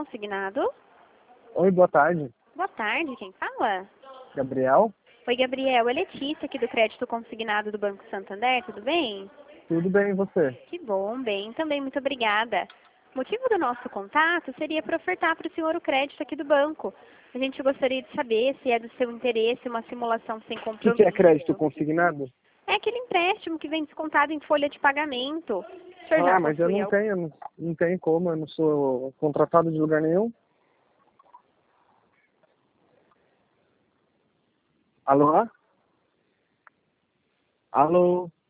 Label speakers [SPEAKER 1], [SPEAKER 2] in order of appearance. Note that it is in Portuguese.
[SPEAKER 1] consignado?
[SPEAKER 2] Oi, boa tarde.
[SPEAKER 1] Boa tarde, quem fala?
[SPEAKER 2] Gabriel?
[SPEAKER 1] Oi, Gabriel, é Letícia aqui do Crédito Consignado do Banco Santander, tudo bem?
[SPEAKER 2] Tudo bem, e você?
[SPEAKER 1] Que bom, bem, também muito obrigada. O motivo do nosso contato seria para ofertar para o senhor o crédito aqui do banco. A gente gostaria de saber se é do seu interesse uma simulação sem
[SPEAKER 2] O
[SPEAKER 1] compromisso.
[SPEAKER 2] que é crédito consignado?
[SPEAKER 1] É aquele empréstimo que vem descontado em folha de pagamento. O senhor já
[SPEAKER 2] Mas eu
[SPEAKER 1] possui
[SPEAKER 2] não
[SPEAKER 1] algum?
[SPEAKER 2] tenho, não tenho como, eu não sou contratado de lugar nenhum. Alô? Alô?